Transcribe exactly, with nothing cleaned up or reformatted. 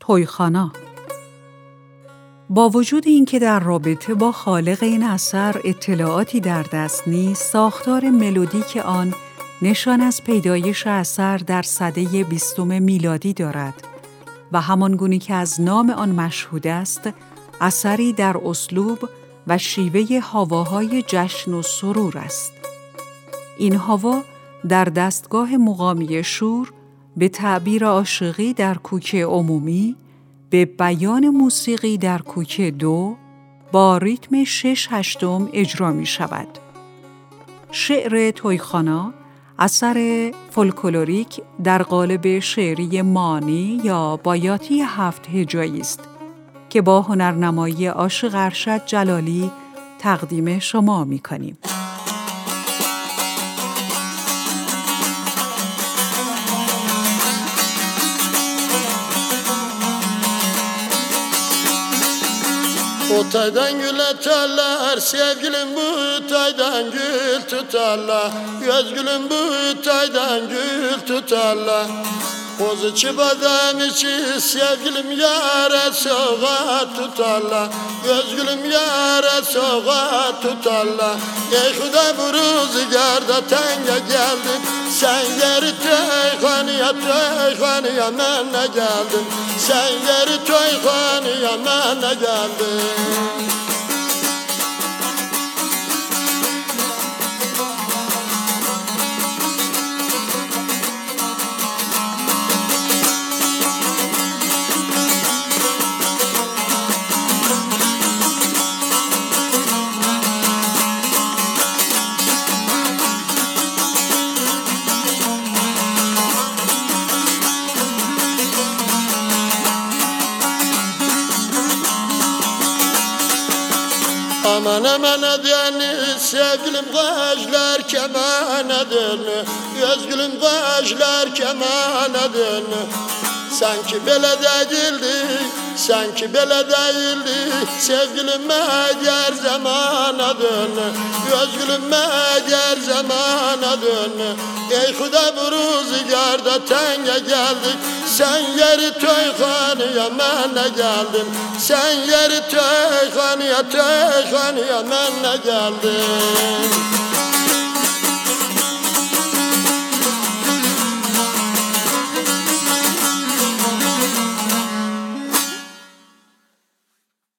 تویخانا. با وجود اینکه در رابطه با خالق این اثر اطلاعاتی در دست نیست، ساختار ملودیک آن نشان از پیدایش اثر در سده بیستم میلادی دارد و همانگونه که از نام آن مشهود است، اثری در اسلوب و شیوه هواهای جشن و سرور است. این هوا در دستگاه مقامی شور به تعبیر عاشقی در کوک عمومی، به بیان موسیقی در کوک دو با ریتم شش هشتم اجرا می شود. شعر تویخانا اثر فولکلوریک در قالب شعری مانی یا بایاتی هفت هجایی است که با هنرنمایی عاشق ارشد جلالی تقدیم شما می کنیم. Bu taydan gül eterler, sevgilim bu taydan gül tutarlar. Göz gülüm bu taydan gül tutarlar. Koz içi badem içi sevgilim yâre soğa tutarlar. Göz gülüm yâre soğa tutarlar. Ey Xuda bu rüzgarda tenge geldim. Sen geri teyhanıya teyhanıya mənə geldin. Sen geri teyhanıya mənə geldin. Aman aman edeni sevgilim kaşlar keman edeni. Gözgülüm kaşlar keman edeni. Sanki böyle değildi, sanki böyle değildi. Sevgilime gel zamana dön. Gözgülüme gel zamana dön. Ey Xuda bu rüzgarda tenge geldik. Sen yeri toyxanıya mənə geldim. Sen yeri toyxanıya toyxanıya mənə geldim.